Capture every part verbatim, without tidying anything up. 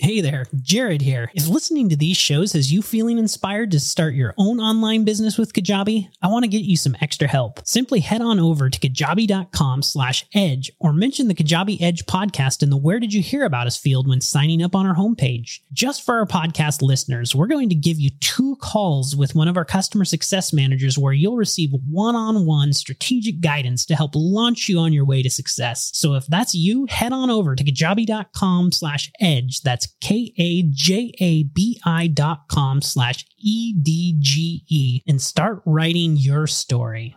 Hey there, Jared here. If listening to these shows has you feeling inspired to start your own online business with Kajabi, I want to get you some extra help. Simply head on over to kajabi.com slash edge or mention the Kajabi Edge podcast in the Where Did You Hear About Us field when signing up on our homepage. Just for our podcast listeners, we're going to give you two calls with one of our customer success managers where you'll receive one-on-one strategic guidance to help launch you on your way to success. So if that's you, head on over to kajabi.com slash edge. That's K-A-J-A-B-I dot com slash E-D-G-E and start writing your story.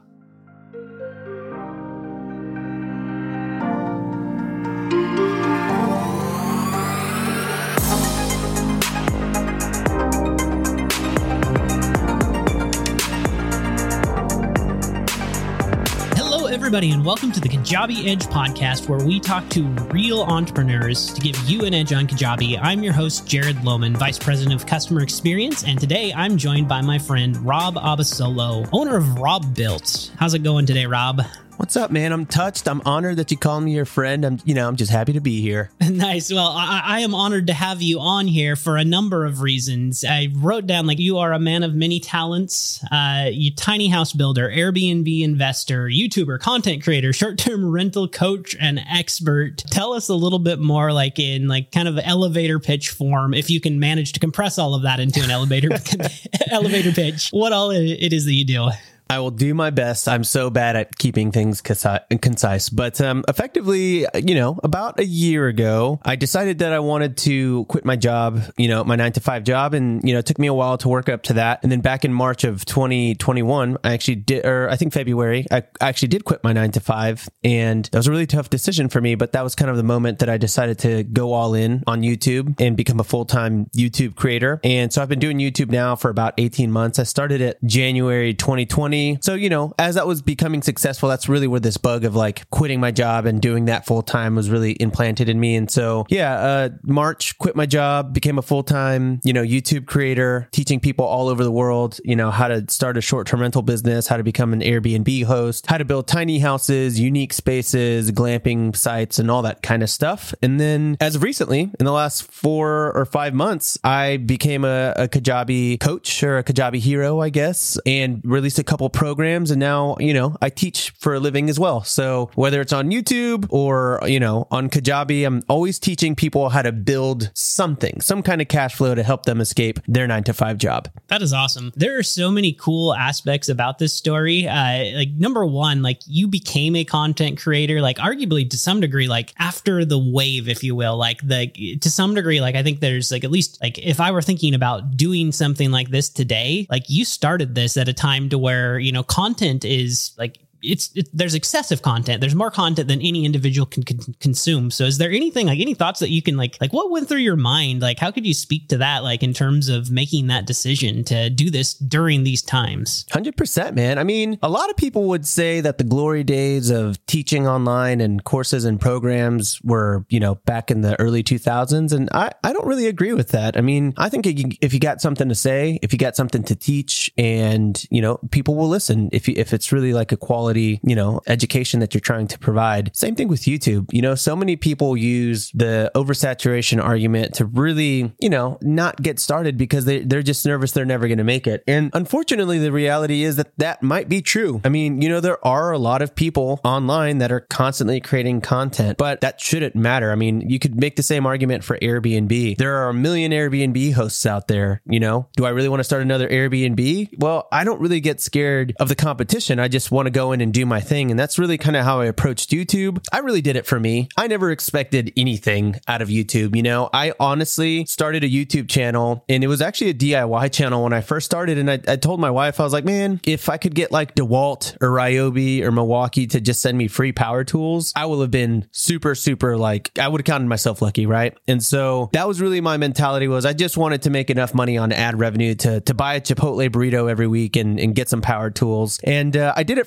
Everybody, and welcome to the Kajabi Edge podcast, where we talk to real entrepreneurs to give you an edge on Kajabi. I'm your host, Jared Lohman, Vice President of Customer Experience, and today I'm joined by my friend Rob Abasolo, owner of Rob Built. How's it going today, Rob? What's up, man? I'm touched. I'm honored that you call me your friend. I'm, you know, I'm just happy to be here. Nice. Well, I, I am honored to have you on here for a number of reasons. I wrote down, like, you are a man of many talents. Uh, you tiny house builder, Airbnb investor, YouTuber, content creator, short-term rental coach, and expert. Tell us a little bit more, like in like kind of elevator pitch form, if you can manage to compress all of that into an elevator elevator pitch. What all it is that you do. I will do my best. I'm so bad at keeping things concise, but um, effectively, you know, about a year ago, I decided that I wanted to quit my job, you know, my nine to five job. And, you know, it took me a while to work up to that. And then back in March of twenty twenty-one, I actually did, or I think February, I actually did quit my nine to five. And that was a really tough decision for me. But that was kind of the moment that I decided to go all in on YouTube and become a full-time YouTube creator. And so I've been doing YouTube now for about eighteen months. I started it January twenty twenty. So, you know, as that was becoming successful, that's really where this bug of like quitting my job and doing that full time was really implanted in me. And so, yeah, uh, March, quit my job, became a full time, you know, YouTube creator, teaching people all over the world, you know, how to start a short term rental business, how to become an Airbnb host, how to build tiny houses, unique spaces, glamping sites, and all that kind of stuff. And then as of recently, in the last four or five months, I became a, a Kajabi coach or a Kajabi hero, I guess, and released a couple programs. And now, you know, I teach for a living as well. So whether it's on YouTube or, you know, on Kajabi, I'm always teaching people how to build something, some kind of cash flow to help them escape their nine to five job. That is awesome. There are so many cool aspects about this story. Uh, like number one, like you became a content creator, like arguably to some degree, like after the wave, if you will, like the, to some degree, like I think there's like, at least like if I were thinking about doing something like this today, like you started this at a time to where, you know, content is like, it's it, there's excessive content. There's more content than any individual can, can consume. So is there anything like any thoughts that you can like, like what went through your mind? Like, how could you speak to that? Like in terms of making that decision to do this during these times? one hundred percent, man. I mean, a lot of people would say that the glory days of teaching online and courses and programs were, you know, back in the early two thousands. And I, I don't really agree with that. I mean, I think if you got something to say, if you got something to teach and, you know, people will listen if you, if it's really like a quality, you know, education that you're trying to provide. Same thing with YouTube. You know, so many people use the oversaturation argument to really, you know, not get started because they, they're just nervous they're never going to make it. And unfortunately, the reality is that that might be true. I mean, you know, there are a lot of people online that are constantly creating content, but that shouldn't matter. I mean, you could make the same argument for Airbnb. There are a million Airbnb hosts out there. You know, do I really want to start another Airbnb? Well, I don't really get scared of the competition. I just want to go in and do my thing. And that's really kind of how I approached YouTube. I really did it for me. I never expected anything out of YouTube. You know, I honestly started a YouTube channel and it was actually a D I Y channel when I first started. And I, I told my wife, I was like, man, if I could get like DeWalt or Ryobi or Milwaukee to just send me free power tools, I will have been super, super like, I would have counted myself lucky, right? And so that was really my mentality was I just wanted to make enough money on ad revenue to, to buy a Chipotle burrito every week and, and get some power tools. And uh, I did it for me.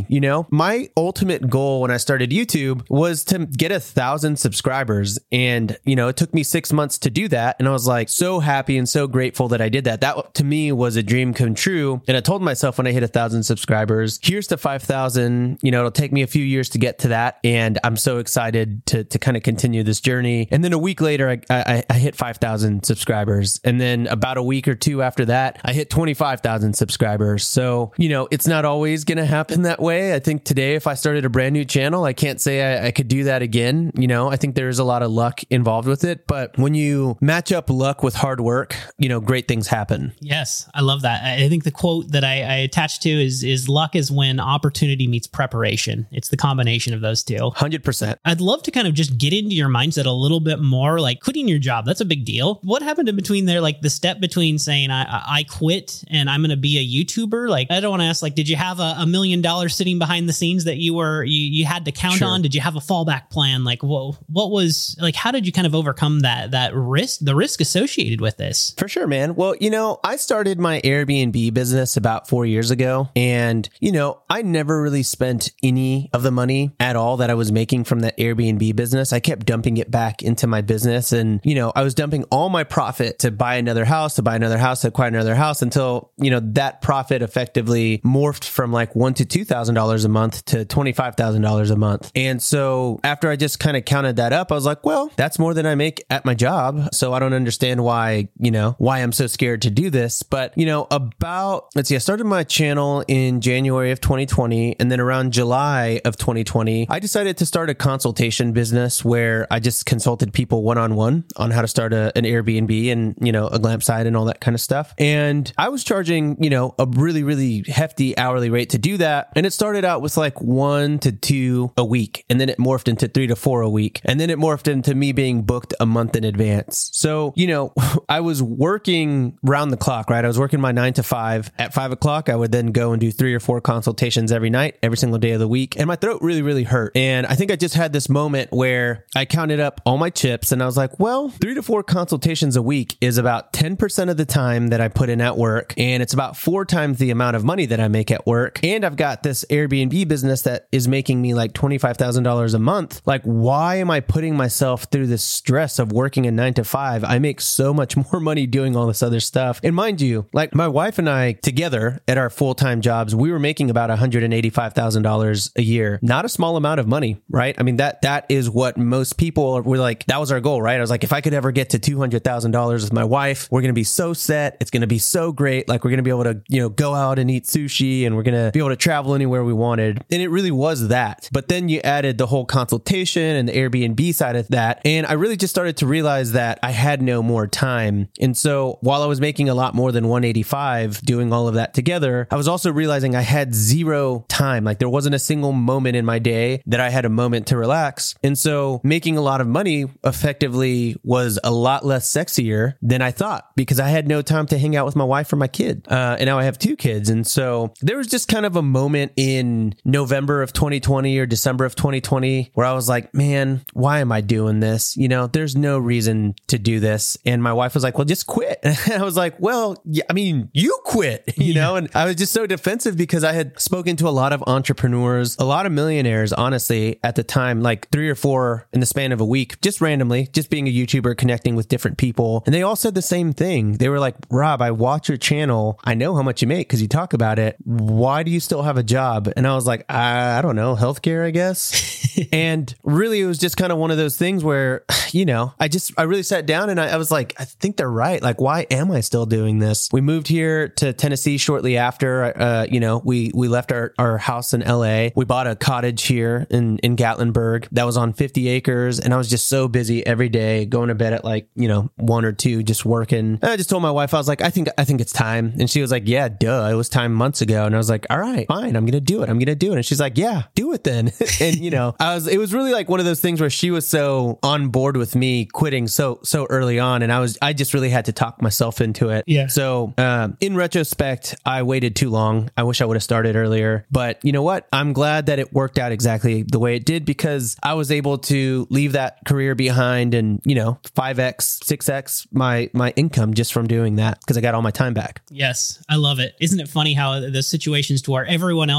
You know, my ultimate goal when I started YouTube was to get a thousand subscribers. And, you know, it took me six months to do that. And I was like so happy and so grateful that I did that. That to me was a dream come true. And I told myself when I hit a thousand subscribers, here's to five thousand, you know, it'll take me a few years to get to that. And I'm so excited to, to kind of continue this journey. And then a week later, I, I, I hit five thousand subscribers. And then about a week or two after that, I hit twenty-five thousand subscribers. So, you know, it's not always going to happen that way. I think today, if I started a brand new channel, I can't say I, I could do that again. You know, I think there's a lot of luck involved with it. But when you match up luck with hard work, you know, great things happen. Yes, I love that. I think the quote that I, I attached to is, is luck is when opportunity meets preparation. It's the combination of those two. one hundred percent. I'd love to kind of just get into your mindset a little bit more, like quitting your job. That's a big deal. What happened in between there? Like the step between saying I, I quit and I'm going to be a YouTuber. Like, I don't want to ask, like, did you have a, a million dollars sitting behind the scenes that you were, you, you had to count Sure. on? Did you have a fallback plan? Like, what, what was like, how did you kind of overcome that, that risk, the risk associated with this? For sure, man. Well, you know, I started my Airbnb business about four years ago. And, you know, I never really spent any of the money at all that I was making from that Airbnb business. I kept dumping it back into my business. And, you know, I was dumping all my profit to buy another house, to buy another house, to acquire another house until, you know, that profit effectively morphed from like one to two thousand dollars a month to twenty-five thousand dollars a month. And so after I just kind of counted that up, I was like, well, that's more than I make at my job. So I don't understand why, you know, why I'm so scared to do this. But, you know, about, let's see, I started my channel in January of twenty twenty. And then around July of twenty twenty, I decided to start a consultation business where I just consulted people one-on-one on how to start a, an Airbnb and, you know, a glamp site and all that kind of stuff. And I was charging, you know, a really, really hefty hourly rate to do that. And it started out with like one to two a week. And then it morphed into three to four a week. And then it morphed into me being booked a month in advance. So, you know, I was working round the clock, right? I was working my nine to five. At five o'clock, I would then go and do three or four consultations every night, every single day of the week. And my throat really, really hurt. And I think I just had this moment where I counted up all my chips and I was like, well, three to four consultations a week is about ten percent of the time that I put in at work. And it's about four times the amount of money that I make at work. And I've got this Airbnb business that is making me like twenty-five thousand dollars a month. Like, why am I putting myself through this stress of working a nine to five? I make so much more money doing all this other stuff. And mind you, like my wife and I together at our full-time jobs, we were making about one hundred eighty-five thousand dollars a year. Not a small amount of money, right? I mean, that that is what most people were like, that was our goal, right? I was like, if I could ever get to two hundred thousand dollars with my wife, we're going to be so set. It's going to be so great. Like we're going to be able to, you know, go out and eat sushi and we're going to be able to travel anywhere we wanted. And it really was that. But then you added the whole consultation and the Airbnb side of that. And I really just started to realize that I had no more time. And so while I was making a lot more than one eighty-five doing all of that together, I was also realizing I had zero time. Like there wasn't a single moment in my day that I had a moment to relax. And so making a lot of money effectively was a lot less sexier than I thought because I had no time to hang out with my wife or my kid. Uh, and now I have two kids. And so there was just kind of a moment in November of twenty twenty or December of twenty twenty where I was like, man, why am I doing this? You know, there's no reason to do this. And my wife was like, well, just quit. And I was like, well, yeah, I mean, you quit, you yeah. know, and I was just so defensive because I had spoken to a lot of entrepreneurs, a lot of millionaires, honestly, at the time, like three or four in the span of a week, just randomly, just being a YouTuber, connecting with different people. And they all said the same thing. They were like, Rob, I watch your channel. I know how much you make because you talk about it. Why do you still have a job? And I was like, I, I don't know, healthcare, I guess. And really, it was just kind of one of those things where, you know, I just, I really sat down and I, I was like, I think they're right. Like, why am I still doing this? We moved here to Tennessee shortly after, uh, you know, we, we left our, our house in L A. We bought a cottage here in, in Gatlinburg that was on fifty acres. And I was just so busy every day, going to bed at like, you know, one or two, just working. And I just told my wife, I was like, I think, I think it's time. And she was like, yeah, duh. It was time months ago. And I was like, all right, fine. I'm going to do it. I'm going to do it. And she's like, yeah, do it then. And, you know, I was, it was really like one of those things where she was so on board with me quitting so, so early on. And I was, I just really had to talk myself into it. Yeah. So, um, in retrospect, I waited too long. I wish I would have started earlier, but you know what? I'm glad that it worked out exactly the way it did because I was able to leave that career behind and, you know, five X, six X my, my income just from doing that because I got all my time back. Yes. I love it. Isn't it funny how the situations to where everyone else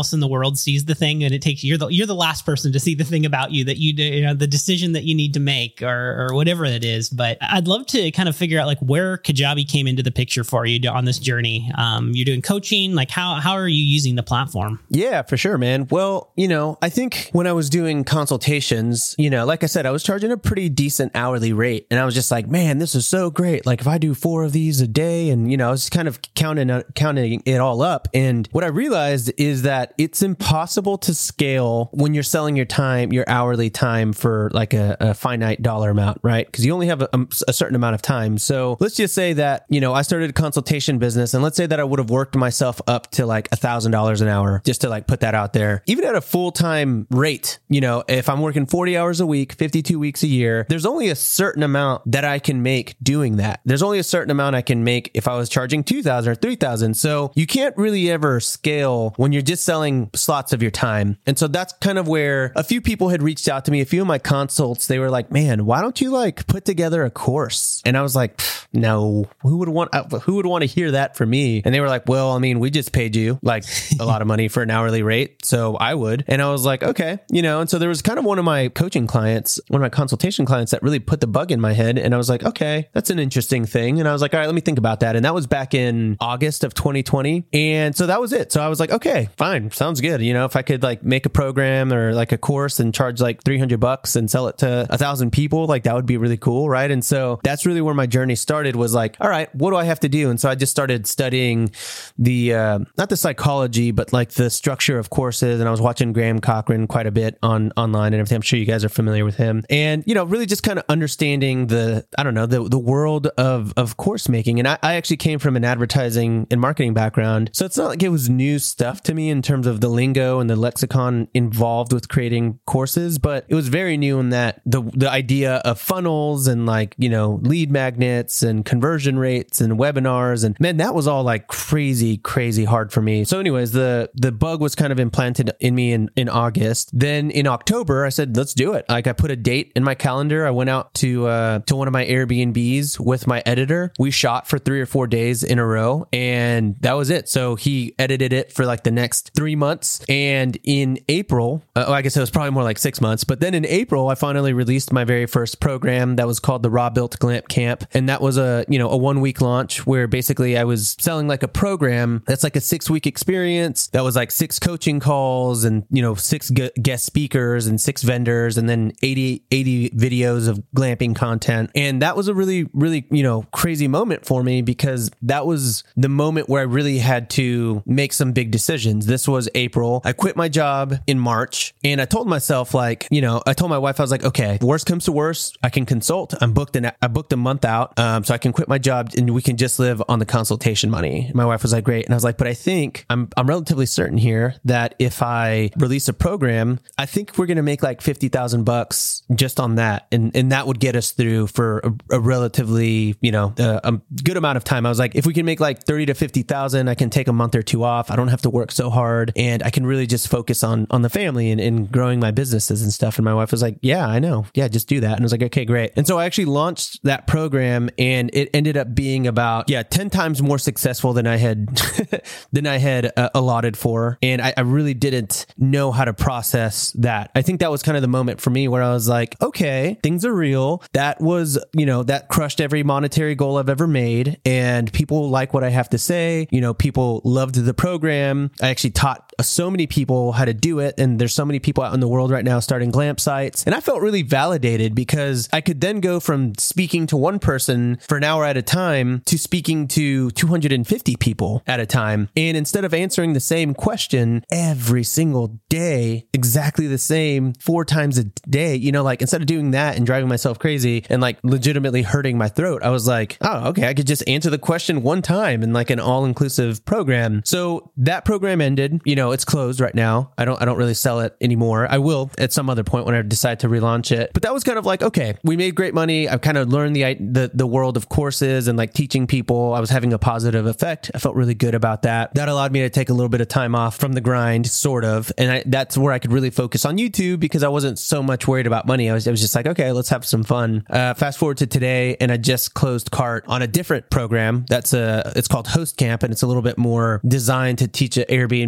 else in the world sees the thing, and it takes you're the you're the last person to see the thing about you that you do, you know, the decision that you need to make or or whatever it is. But I'd love to kind of figure out like where Kajabi came into the picture for you on this journey. Um, you're doing coaching, like how how are you using the platform? Yeah, for sure, man. Well, you know, I think when I was doing consultations, you know, like I said, I was charging a pretty decent hourly rate, and I was just like, man, this is so great. Like if I do four of these a day, and you know, I was kind of counting uh, counting it all up. And what I realized is that it's impossible to scale when you're selling your time, your hourly time for like a, a finite dollar amount, right? Because you only have a, a certain amount of time. So let's just say that, you know, I started a consultation business, and let's say that I would have worked myself up to like a thousand dollars an hour, just to like put that out there. Even at a full-time rate, you know, if I'm working forty hours a week, fifty-two weeks a year, there's only a certain amount that I can make doing that. There's only a certain amount I can make if I was charging two thousand or three thousand. So you can't really ever scale when you're just selling slots of your time. And so that's kind of where a few people had reached out to me. A few of my consults, they were like, man, why don't you like put together a course? And I was like, no, who would want, who would want to hear that from me? And they were like, well, I mean, we just paid you like a lot of money for an hourly rate. So I would. And I was like, okay, you know, and so there was kind of one of my coaching clients, one of my consultation clients that really put the bug in my head. And I was like, okay, that's an interesting thing. And I was like, all right, let me think about that. And that was back in August of twenty twenty. And so that was it. So I was like, okay, fine. Sounds good. You know, if I could like make a program or like a course and charge like three hundred bucks and sell it to a thousand people, like that would be really cool. Right. And so that's really where my journey started, was like, all right, what do I have to do? And so I just started studying the, uh, not the psychology, but like the structure of courses. And I was watching Graham Cochran quite a bit on online and everything. I'm sure you guys are familiar with him. And, you know, really just kind of understanding the, I don't know, the, the world of, of course making. And I, I actually came from an advertising and marketing background. So it's not like it was new stuff to me in terms of the lingo and the lexicon involved with creating courses, but it was very new in that the, the idea of funnels and like, you know, lead magnets and conversion rates and webinars. And man, that was all like crazy, crazy hard for me. So anyways, the, the bug was kind of implanted in me in, in August. Then in October, I said, let's do it. Like I put a date in my calendar. I went out to, uh, to one of my Airbnbs with my editor. We shot for three or four days in a row, and that was it. So he edited it for like the next three months. And in April, uh, oh, I guess it was probably more like six months, but then in April, I finally released my very first program that was called the Raw Built Glamp Camp. And that was a, you know, a one week launch where basically I was selling like a program that's like a six week experience. That was like six coaching calls and, you know, six gu- guest speakers and six vendors, and then eighty, eighty videos of glamping content. And that was a really, really, you know, crazy moment for me, because that was the moment where I really had to make some big decisions. This was April. I quit my job in March, and I told myself, like, you know, I told my wife, I was like, okay, worst comes to worst, I can consult. I'm booked an, I booked a month out. Um, so I can quit my job and we can just live on the consultation money. My wife was like, great. And I was like, but I think I'm, I'm relatively certain here that if I release a program, I think we're going to make like fifty thousand bucks just on that. And, and that would get us through for a, a relatively, you know, uh, a good amount of time. I was like, if we can make like thirty to fifty thousand, I can take a month or two off. I don't have to work so hard, and I can really just focus on, on the family and, and growing my businesses and stuff. And my wife was like, yeah, I know. Yeah, just do that. And I was like, okay, great. And so I actually launched that program, and it ended up being about, yeah, ten times more successful than I had, than I had uh, allotted for. And I, I really didn't know how to process that. I think that was kind of the moment for me where I was like, okay, things are real. That was, you know, that crushed every monetary goal I've ever made. And people like what I have to say. You know, people loved the program. I actually taught so many people how to do it. And there's so many people out in the world right now starting glamp sites. And I felt really validated, because I could then go from speaking to one person for an hour at a time to speaking to two hundred fifty people at a time. And instead of answering the same question every single day, exactly the same four times a day, you know, like instead of doing that and driving myself crazy and like legitimately hurting my throat, I was like, oh, okay, I could just answer the question one time in like an all-inclusive program. So that program ended. You know, it's closed right now. I don't, I don't really sell it anymore. I will at some other point when I decide to relaunch it. But that was kind of like, okay, we made great money. I've kind of learned the, the, the world of courses and like teaching people. I was having a positive effect. I felt really good about that. That allowed me to take a little bit of time off from the grind, sort of. And I, that's where I could really focus on YouTube, because I wasn't so much worried about money. I was, I was just like, okay, let's have some fun. Uh, fast forward to today, and I just closed cart on a different program. That's a, it's called Host Camp, and it's a little bit more designed to teach an Airbnb host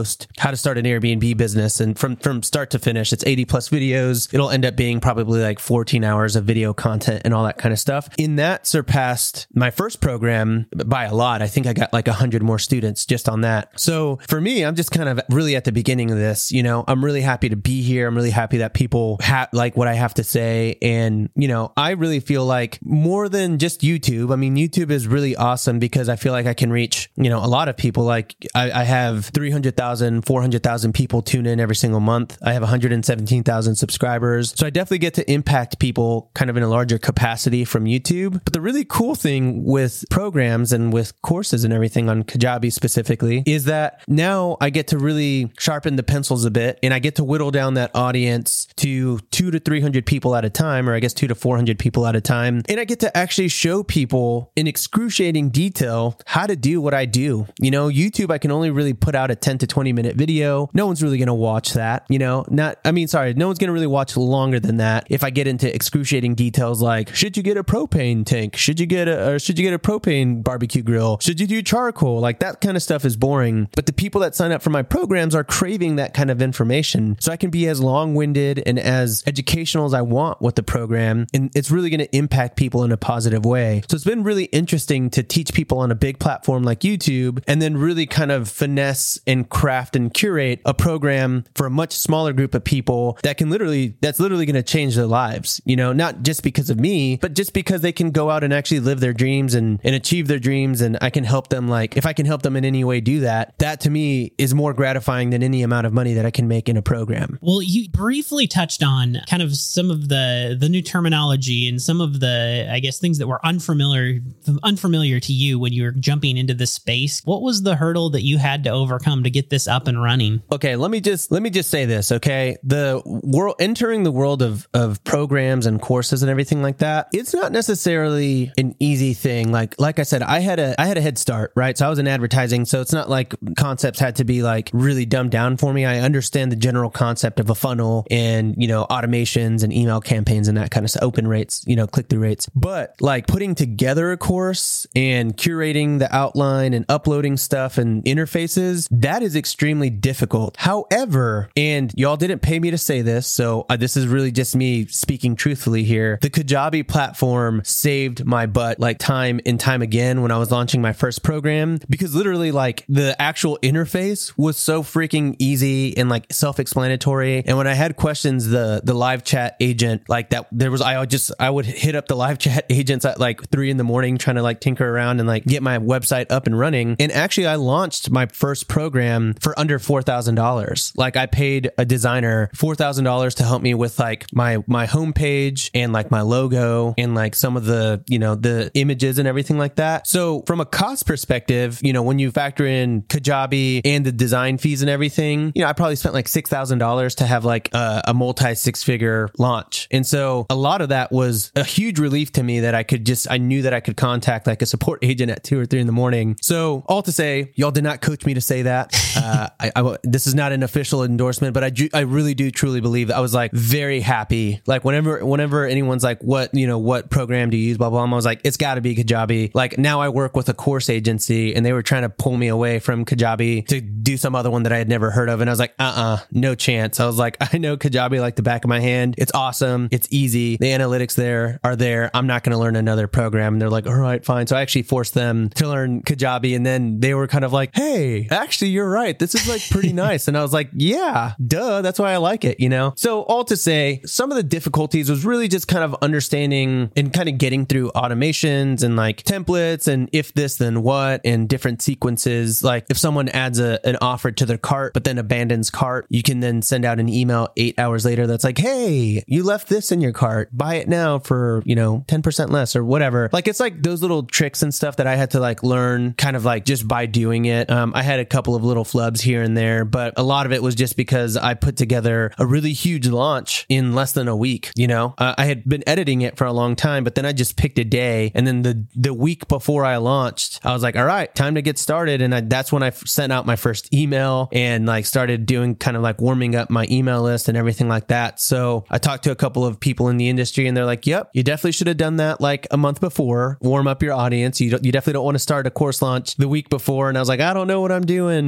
post how to start an Airbnb business. And from, from start to finish, it's eighty plus videos. It'll end up being probably like fourteen hours of video content and all that kind of stuff. In that surpassed my first program by a lot. I think I got like a hundred more students just on that. So for me, I'm just kind of really at the beginning of this. You know, I'm really happy to be here. I'm really happy that people ha- like what I have to say. And, you know, I really feel like more than just YouTube. I mean, YouTube is really awesome because I feel like I can reach, you know, a lot of people. Like I, I have three hundred thousand, four hundred thousand people tune in every single month. I have one hundred seventeen thousand subscribers. So I definitely get to impact people kind of in a larger capacity from YouTube. But the really cool thing with programs and with courses and everything on Kajabi specifically is that now I get to really sharpen the pencils a bit and I get to whittle down that audience to two to three hundred people at a time, or I guess two to four hundred people at a time. And I get to actually show people in excruciating detail how to do what I do. You know, YouTube, I can only really put out a ten to twenty minute video. No one's really going to watch that, you know, not, I mean, sorry, no one's going to really watch longer than that. If I get into excruciating details like, should you get a propane tank? Should you get a, or should you get a propane barbecue grill? Should you do charcoal? Like that kind of stuff is boring. But the people that sign up for my programs are craving that kind of information. So I can be as long-winded and as educational as I want with the program. And it's really going to impact people in a positive way. So it's been really interesting to teach people on a big platform like YouTube and then really kind of finesse and craft and curate a program for a much smaller group of people that can literally, that's literally going to change their lives, you know, not just because of me, but just because they can go out and actually live their dreams and, and achieve their dreams. And I can help them, like, if I can help them in any way do that, that to me is more gratifying than any amount of money that I can make in a program. Well, you briefly touched on kind of some of the, the new terminology and some of the, I guess, things that were unfamiliar, unfamiliar to you when you were jumping into this space. What was the hurdle that you had to overcome to get this up and running? Okay, let me just let me just say this, okay? The world entering the world of of programs and courses and everything like that, it's not necessarily an easy thing. Like like I said, I had a I had a head start, right? So I was in advertising, so it's not like concepts had to be like really dumbed down for me. I understand the general concept of a funnel and, you know, automations and email campaigns and that kind of stuff, open rates, you know, click-through rates. But like putting together a course and curating the outline and uploading stuff and interfaces, that is extremely difficult. However, and y'all didn't pay me to say this, so uh, this is really just me speaking truthfully here. The Kajabi platform saved my butt like time and time again when I was launching my first program, because literally like the actual interface was so freaking easy and like self-explanatory. And when I had questions, the the live chat agent, like that, there was, I would just, I would hit up the live chat agents at like three in the morning trying to like tinker around and like get my website up and running. And actually I launched my first program for under four thousand dollars. Like I paid a designer four thousand dollars to help me with like my, my homepage and like my logo and like some of the, you know, the images and everything like that. So from a cost perspective, you know, when you factor in Kajabi and the design fees and everything, you know, I probably spent like six thousand dollars to have like a, a multi six figure launch. And so a lot of that was a huge relief to me that I could just, I knew that I could contact like a support agent at two or three in the morning. So all to say, y'all did not coach me to say that. Uh, I, I, this is not an official endorsement, but I, do, I really do truly believe that I was like very happy. Like whenever, whenever anyone's like, what, you know, what program do you use, blah, blah, blah, I was like, it's gotta be Kajabi. Like now I work with a course agency and they were trying to pull me away from Kajabi to do some other one that I had never heard of. And I was like, uh-uh, no chance. I was like, I know Kajabi like the back of my hand. It's awesome. It's easy. The analytics there are there. I'm not going to learn another program. And they're like, all right, fine. So I actually forced them to learn Kajabi. And then they were kind of like, hey, actually, you're right. This is like pretty nice. And I was like, yeah, duh. That's why I like it, you know? So all to say, some of the difficulties was really just kind of understanding and kind of getting through automations and like templates and if this, then what, and different sequences. Like if someone adds a, an offer to their cart, but then abandons cart, you can then send out an email eight hours later that's like, hey, you left this in your cart. Buy it now for, you know, ten percent less or whatever. Like it's like those little tricks and stuff that I had to like learn kind of like just by doing it. Um, I had a couple of little flubs here and there, but a lot of it was just because I put together a really huge launch in less than a week. You know, uh, I had been editing it for a long time, but then I just picked a day. And then the, the week before I launched, I was like, all right, time to get started. And I, that's when I f- sent out my first email and like started doing kind of like warming up my email list and everything like that. So I talked to a couple of people in the industry and they're like, yep, you definitely should have done that like a month before, warm up your audience. You don't, you definitely don't want to start a course launch the week before. And I was like, I don't know what I'm doing, but you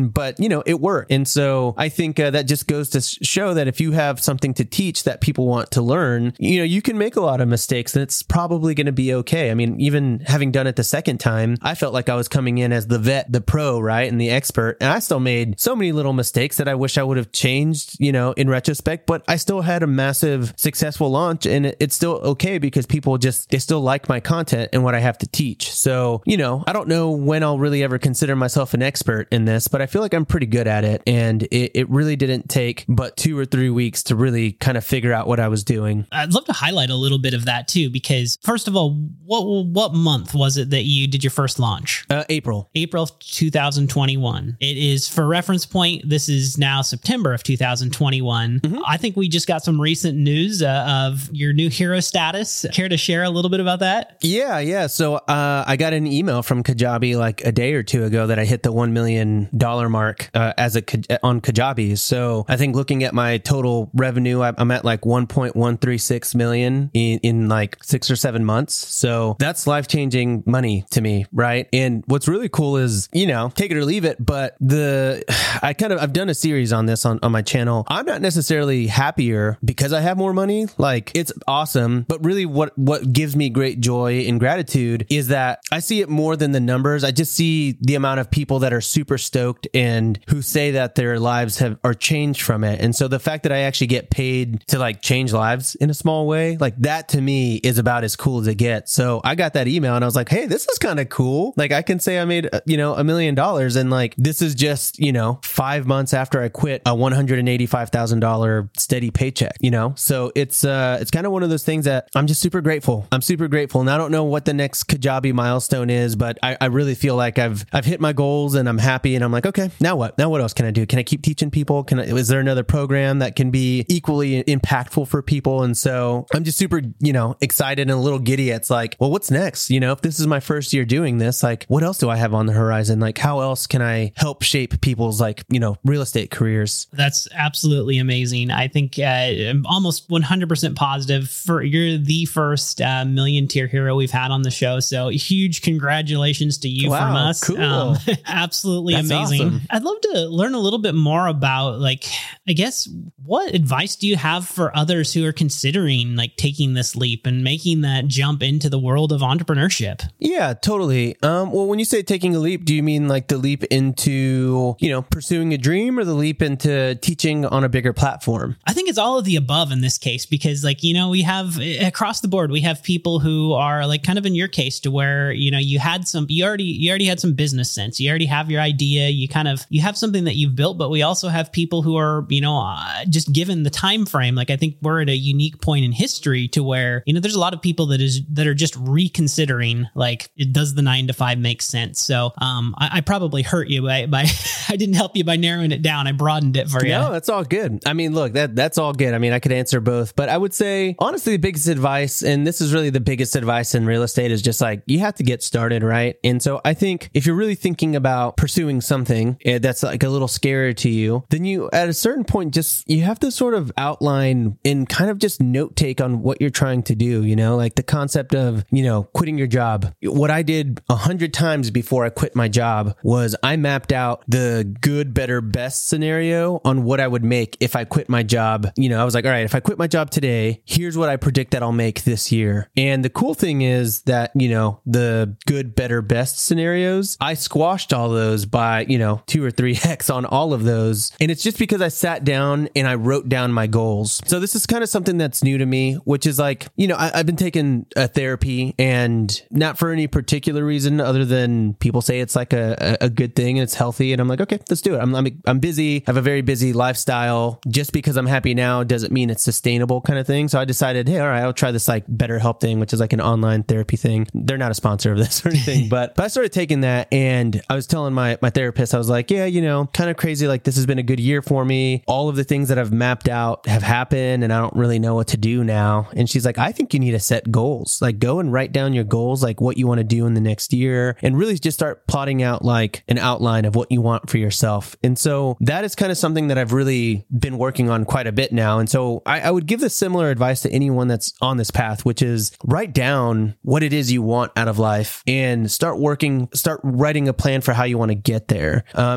you know, it worked. And so I think uh, that just goes to show that if you have something to teach that people want to learn, you know, you can make a lot of mistakes and it's probably going to be okay. I mean, even having done it the second time, I felt like I was coming in as the vet, the pro, right? And the expert. And I still made so many little mistakes that I wish I would have changed, you know, in retrospect, but I still had a massive successful launch and it's still okay because people just, they still like my content and what I have to teach. So, you know, I don't know when I'll really ever consider myself an expert in this, but I feel like I'm pretty good at it. And it, it really didn't take but two or three weeks to really kind of figure out what I was doing. I'd love to highlight a little bit of that too, because first of all, what what month was it that you did your first launch? Uh, April. April of two thousand twenty-one. It is, for reference point, this is now September of two thousand twenty-one. Mm-hmm. I think we just got some recent news uh, of your new hero status. Care to share a little bit about that? Yeah, yeah. So uh, I got an email from Kajabi like a day or two ago that I hit the one million dollars mark uh, as a on Kajabi. So I think looking at my total revenue, I'm at like one point one three six million in, in like six or seven months. So that's life-changing money to me, right? And what's really cool is, you know, take it or leave it, but the, I kind of, I've done a series on this on, on my channel. I'm not necessarily happier because I have more money. Like, it's awesome, but really what, what gives me great joy and gratitude is that I see it more than the numbers. I just see the amount of people that are super stoked and who say that their lives have are changed from it. And so the fact that I actually get paid to like change lives in a small way, like that to me is about as cool as it gets. So I got that email and I was like, hey, this is kind of cool. Like I can say I made, you know, a million dollars and like, this is just, you know, five months after I quit a one hundred eighty-five thousand dollars steady paycheck, you know? So it's, uh, it's kind of one of those things that I'm just super grateful. I'm super grateful. And I don't know what the next Kajabi milestone is, but I, I really feel like I've, I've hit my goals and I'm happy. And I'm like, okay, now what? Now what else can I do? Can I keep teaching people? Can I, is there another program that can be equally impactful for people? And so I'm just super, you know, excited and a little giddy. It's like, well, what's next? You know, if this is my first year doing this, like, what else do I have on the horizon? Like, how else can I help shape people's like, you know, real estate careers? That's absolutely amazing. I think uh, I'm almost one hundred percent positive for you're the first uh, million tier hero we've had on the show. So huge congratulations to you wow, from us. Cool. Um, absolutely That's amazing. Awesome. I'd love to learn a little bit more about, like, I guess, what advice do you have for others who are considering like taking this leap and making that jump into the world of entrepreneurship? Yeah, totally. Um, well, when you say taking a leap, do you mean like the leap into, you know, pursuing a dream or the leap into teaching on a bigger platform? I think it's all of the above in this case, because like, you know, we have across the board, we have people who are like kind of in your case to where, you know, you had some, you already, you already had some business sense. You already have your idea. You kind of, you have something that you've built, but we also have people who are, you know, uh, just given the time frame. Like, I think we're at a unique point in history to where, you know, there's a lot of people that is, that are just reconsidering, like, it does the nine to five make sense? So, um, I, I probably hurt you by, by I didn't help you by narrowing it down. I broadened it for you. No, that's all good. I mean, look, that that's all good. I mean, I could answer both, but I would say, honestly, the biggest advice, and this is really the biggest advice in real estate, is just like, you have to get started, right? And so I think if you're really thinking about pursuing something that's like a little scary to you, then you, at a certain point, just, you have to sort of outline and kind of just note take on what you're trying to do, you know, like the concept of, you know, quitting your job. What I did a hundred times before I quit my job was I mapped out the good, better, best scenario on what I would make if I quit my job. You know, I was like, all right, if I quit my job today, here's what I predict that I'll make this year. And the cool thing is that, you know, the good, better, best scenarios, I squashed all those by, you know, two or three X on all of those. And it's just because I sat down and I wrote down my goals. So this is kind of something that's new to me, which is like, you know, I, I've been taking a therapy, and not for any particular reason other than people say it's like a, a good thing and it's healthy. And I'm like, okay, let's do it. I'm, I'm, I'm busy. I have a very busy lifestyle. Just because I'm happy now doesn't mean it's sustainable, kind of thing. So I decided, hey, all right, I'll try this like BetterHelp thing, which is like an online therapy thing. They're not a sponsor of this or anything, but, but I started taking that, and I was telling my, my therapist, I was like, yeah, you know, kind of crazy. Like, this has been a good year for me. All of the things that I've mapped out have happened, and I don't really know what to do now. And she's like, I think you need to set goals. Like, go and write down your goals, like what you want to do in the next year, and really just start plotting out like an outline of what you want for yourself. And so that is kind of something that I've really been working on quite a bit now. And so I, I would give this similar advice to anyone that's on this path, which is write down what it is you want out of life and start working, start writing a plan for how you want to get there. Um,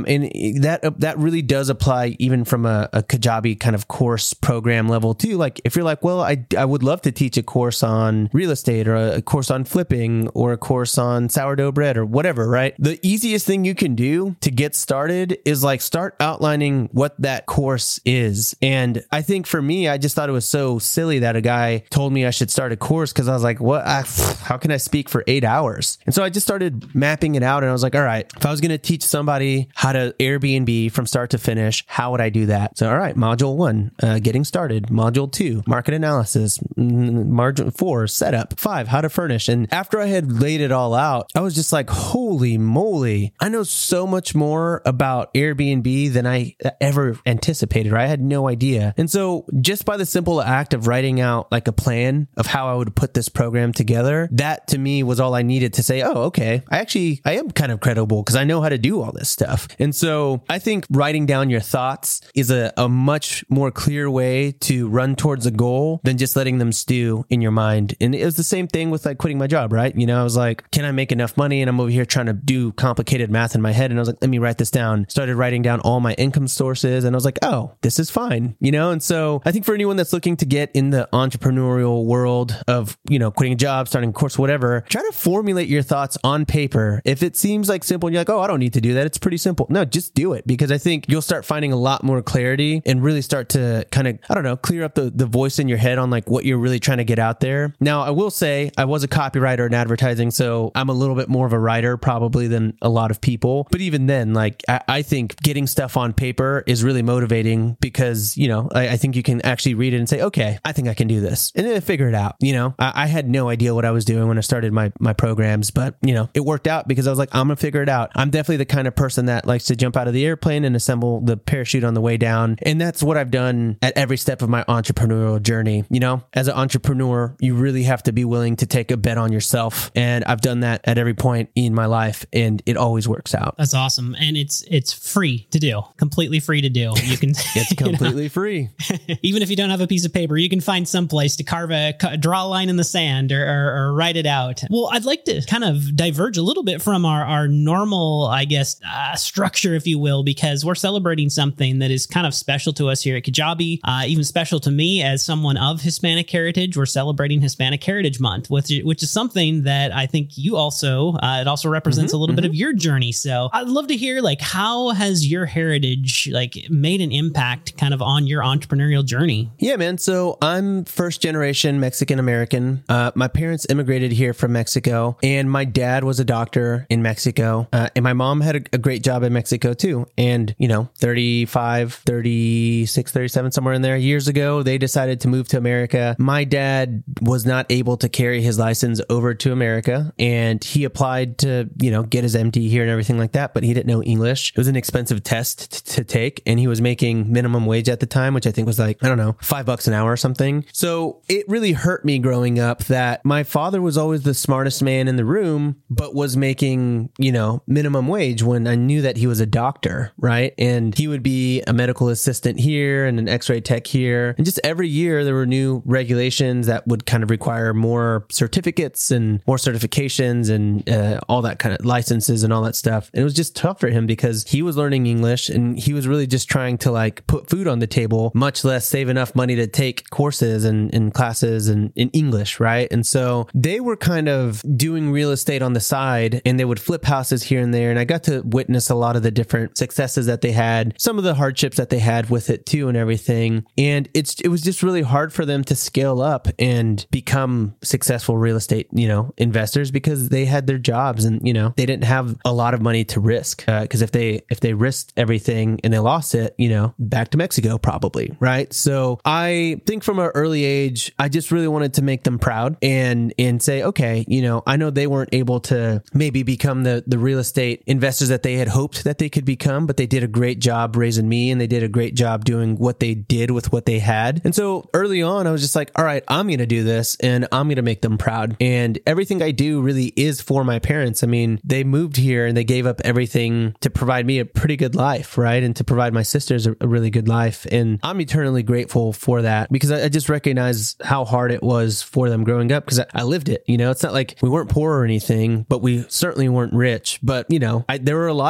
and that, uh, that really does apply even from a, a Kajabi kind of course program level too. Like if you're like, well, I, I would love to teach a course on real estate or a, a course on flipping or a course on sourdough bread or whatever, right? The easiest thing you can do to get started is like start outlining what that course is. And I think for me, I just thought it was so silly that a guy told me I should start a course because I was like, what? I, how can I speak for eight hours? And so I just started mapping it out and I was like, all right, if I was going to teach somebody how to Airbnb from start to finish, how would I do that? So, all right, module one, uh, getting started. Module two, market analysis. Module four, setup. Five, how to furnish. And after I had laid it all out, I was just like, holy moly, I know so much more about Airbnb than I ever anticipated, right? I had no idea. And so just by the simple act of writing out like a plan of how I would put this program together, that to me was all I needed to say, oh, okay, I actually, I am kind of credible because I know how to do all this stuff. And so I think writing down your thoughts is a, a much more clear way to run towards a goal than just letting them stew in your mind. And it was the same thing with like quitting my job, right? You know, I was like, can I make enough money? And I'm over here trying to do complicated math in my head. And I was like, let me write this down. Started writing down all my income sources. And I was like, oh, this is fine. You know? And so I think for anyone that's looking to get in the entrepreneurial world of, you know, quitting a job, starting a course, whatever, try to formulate your thoughts on paper. If it seems like simple and you're like, oh, I don't need to do that, it's pretty simple. No, just do it, because I think you'll start finding a lot more clarity and really start to kind of, I don't know, clear up the, the voice in your head on like what you're really trying to get out there. Now, I will say I was a copywriter in advertising, so I'm a little bit more of a writer probably than a lot of people. But even then, like I, I think getting stuff on paper is really motivating because, you know, I, I think you can actually read it and say, okay, I think I can do this, and then figure it out. You know, I, I had no idea what I was doing when I started my my programs, but you know, it worked out because I was like, I'm gonna figure it out. I'm definitely the kind of person that likes to jump out of the airplane and assemble the parachute on the way down, and that's what I've done at every step of my entrepreneurial journey. You know, as an entrepreneur, you really have to be willing to take a bet on yourself, and I've done that at every point in my life, and it always works out. That's awesome, and it's it's free to do, completely free to do. You can it's completely you know, free. Even if you don't have a piece of paper, you can find some place to carve a draw a line in the sand or, or, or write it out. Well, I'd like to kind of diverge a little bit from our, our normal, I guess, uh, structure, if you will, because we're celebrating something that is kind of special to us here at Kajabi, uh, even special to me as someone of Hispanic heritage. We're celebrating Hispanic Heritage Month, which, which is something that I think you also, uh, it also represents mm-hmm, a little mm-hmm. bit of your journey. So I'd love to hear, like, how has your heritage, like, made an impact kind of on your entrepreneurial journey? Yeah, man. So I'm first generation Mexican American. Uh, my parents immigrated here from Mexico, and my dad was a doctor in Mexico. Uh, and my mom had a, a great job in Mexico too. And, you know, thirty-five, thirty-six, thirty-seven, somewhere in there years ago, they decided to move to America. My dad was not able to carry his license over to America, and he applied to, you know, get his M D here and everything like that, but he didn't know English. It was an expensive test t- to take, and he was making minimum wage at the time, which I think was like, I don't know, five bucks an hour or something. So it really hurt me growing up that my father was always the smartest man in the room, but was making, you know, minimum wage when I knew that he was a doctor, right? And he would be a medical assistant here and an x-ray tech here. And just every year there were new regulations that would kind of require more certificates and more certifications and uh, all that kind of licenses and all that stuff. And it was just tough for him because he was learning English and he was really just trying to like put food on the table, much less save enough money to take courses and, and classes and in English, right? And so they were kind of doing real estate on the side, and they would flip houses here and there. And I got to witness a lot of the different successes that they had, some of the hardships that they had with it too and everything. And it's it was just really hard for them to scale up and become successful real estate, you know, investors, because they had their jobs and, you know, they didn't have a lot of money to risk. Uh, Because if they if they risked everything and they lost it, you know, back to Mexico probably, right? So I think from an early age, I just really wanted to make them proud and and say, okay, you know, I know they weren't able to maybe become the the real estate investors that they had hoped that they could become, but they did a great job raising me, and they did a great job doing what they did with what they had. And so early on, I was just like, all right, I'm going to do this and I'm going to make them proud. And everything I do really is for my parents. I mean, they moved here and they gave up everything to provide me a pretty good life, right? And to provide my sisters a, a really good life. And I'm eternally grateful for that, because I, I just recognize how hard it was for them growing up, because I, I lived it. You know, it's not like we weren't poor or anything, but we certainly weren't rich. But, you know, I, there were a lot of times when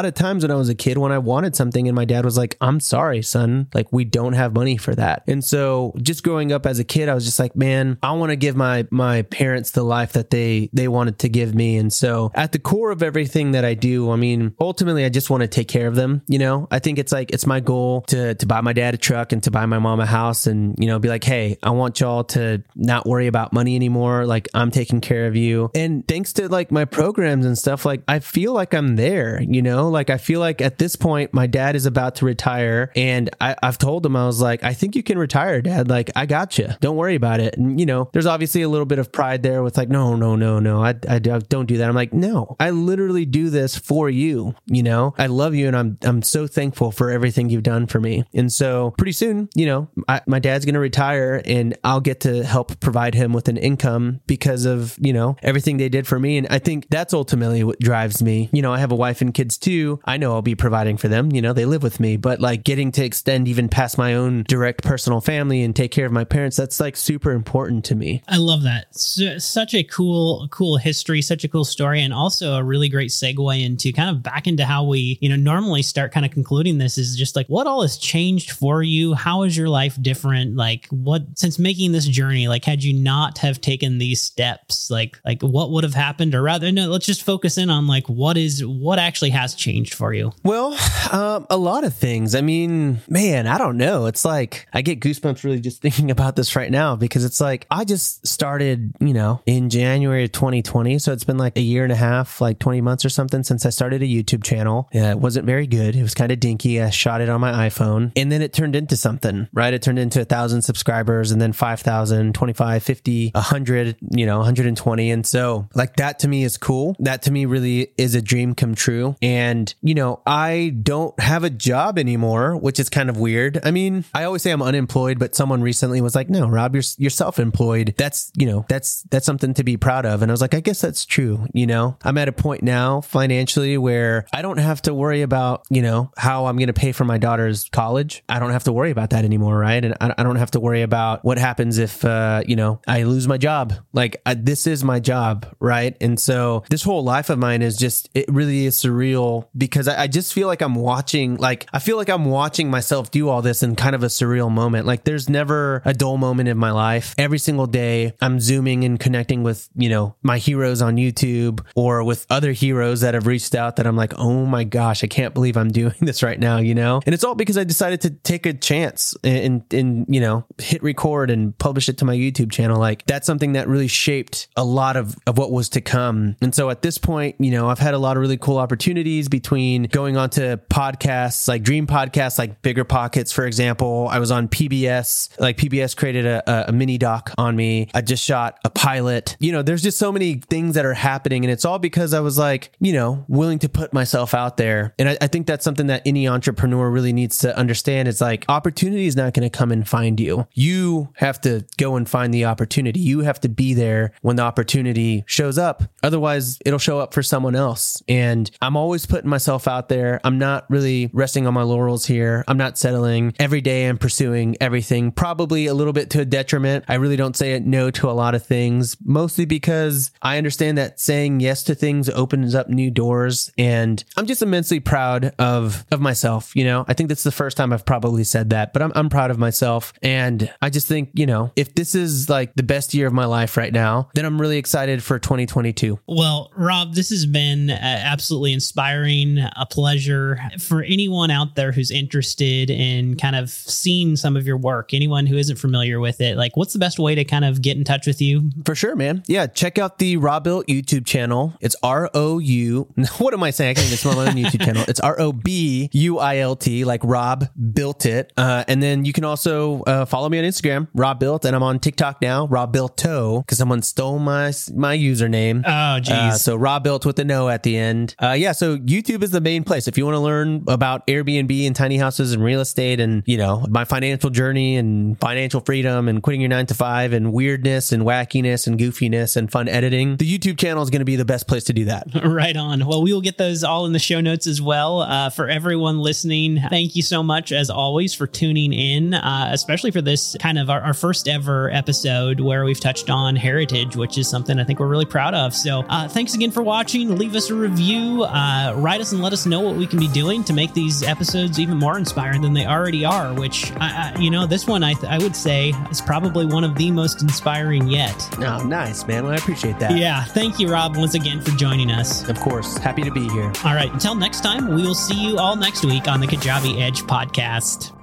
when I was a kid when I wanted something and my dad was like, I'm sorry, son, like we don't have money for that. And so just growing up as a kid, I was just like, man, I want to give my my parents the life that they they wanted to give me. And so at the core of everything that I do, I mean, ultimately, I just want to take care of them. You know, I think it's like, it's my goal to to buy my dad a truck and to buy my mom a house and, you know, be like, hey, I want y'all to not worry about money anymore. Like I'm taking care of you. And thanks to like my programs and stuff, like I feel like I'm there, you know, like I feel like at this point, my dad is about to retire. And I, I've told him, I was like, I think you can retire, Dad. Like, I got you. Don't worry about it. And, you know, there's obviously a little bit of pride there with like, no, no, no, no, I, I don't do that. I'm like, no, I literally do this for you. You know, I love you. And I'm, I'm so thankful for everything you've done for me. And so pretty soon, you know, I, my dad's going to retire and I'll get to help provide him with an income because of, you know, everything they did for me. And I think that's ultimately what drives me. You know, I have a wife and kids too. I know I'll be providing for them. You know, they live with me, but like getting to extend even past my own direct personal family and take care of my parents, that's like super important to me. I love that. So, such a cool, cool history, such a cool story, and also a really great segue into kind of back into how we, you know, normally start kind of concluding this is just like, what all has changed for you? How is your life different? Like what, since making this journey, like had you not have taken these steps, like, like what would have happened? Or rather, no, let's just focus in on like, what is, what actually has changed for you? Well, um, a lot of things. I mean, man, I don't know. It's like, I get goosebumps really just thinking about this right now because it's like, I just started, you know, in January of twenty twenty. So it's been like a year and a half, like twenty months or something since I started a YouTube channel. Yeah, it wasn't very good. It was kind of dinky. I shot it on my iPhone and then it turned into something, right? It turned into a thousand subscribers and then five thousand, twenty-five, fifty, a hundred, you know, one hundred twenty. And so like that to me is cool. That to me really is a dream come true. And, you know, I don't have a job anymore, which is kind of weird. I mean, I always say I'm unemployed, but someone recently was like, no, Rob, you're, you're self-employed. That's, you know, that's, that's something to be proud of. And I was like, I guess that's true. You know, I'm at a point now financially where I don't have to worry about, you know, how I'm going to pay for my daughter's college. I don't have to worry about that anymore. Right. And I, I don't have to worry about what happens if, uh, you know, I lose my job. Like I, this is my job. Right. And so this whole life of mine is just, it really is surreal because I, I just feel like I'm watching, like, I feel like I'm watching myself do all this in kind of a surreal moment. Like there's never a dull moment in my life. Every single day I'm zooming and connecting with, you know, my heroes on YouTube or with other heroes that have reached out that I'm like, oh my gosh, I can't believe I'm doing this right now, you know? And it's all because I decided to take a chance and, and, you know, hit record and publish it to my YouTube channel. Like that's something that really shaped a lot of, of what was to come. And so at this point, you know, I've had a lot of really cool opportunities between going on to podcasts, like dream podcasts, like Bigger Pockets, for example. I was on P B S, like P B S created a, a mini doc on me. I just shot a pilot. You know, there's just so many things that are happening. And it's all because I was like, you know, willing to put myself out there. And I, I think that's something that any entrepreneur really needs to understand. It's like opportunity is not going to come and find you. You have to go and find the opportunity. You have to be there when the opportunity shows up. Otherwise, it'll show up for someone else. And I'm always putting myself out there. I'm not really resting on my laurels here. I'm not settling. Every day I'm pursuing everything, probably a little bit to a detriment. I really don't say no to a lot of things, mostly because I understand that saying yes to things opens up new doors. And I'm just immensely proud of, of myself. You know, I think that's the first time I've probably said that, but I'm, I'm proud of myself. And I just think, you know, if this is like the best year of my life right now, then I'm really excited for twenty twenty-two. Well, Rob, this has been uh, absolutely inspiring, a pleasure. For anyone out there who's interested in kind of seeing some of your work, anyone who isn't familiar with it, like what's the best way to kind of get in touch with you? For sure, man. Yeah, check out the Rob Built YouTube channel. It's R O U. What am I saying? I can't even spell my own YouTube channel. It's R O B U I L T, like Rob Built It. Uh, and then you can also uh, follow me on Instagram, Rob Built, and I'm on TikTok now, Rob Builto, because someone stole my my username. Oh, geez. Uh, so Rob Built with the no at the end. Uh, yeah, so YouTube is the main place. If you want to learn about Airbnb and tiny houses and real estate and, you know, my financial journey and financial freedom and quitting your nine to five and weirdness and wackiness and goofiness and fun editing, the YouTube channel is going to be the best place to do that. Right on. Well, we will get those all in the show notes as well. Uh, for everyone listening, thank you so much, as always, for tuning in, uh, especially for this kind of our, our first ever episode where we've touched on heritage, which is something I think we're really proud of. So uh, thanks again for watching. Leave us a review, uh, write us and let us us know what we can be doing to make these episodes even more inspiring than they already are, which, I, I, you know, this one I, th- I would say is probably one of the most inspiring yet. Oh, nice, man. Well, I appreciate that. Yeah. Thank you, Rob, once again for joining us. Of course. Happy to be here. All right. Until next time, we will see you all next week on the Kajabi Edge podcast.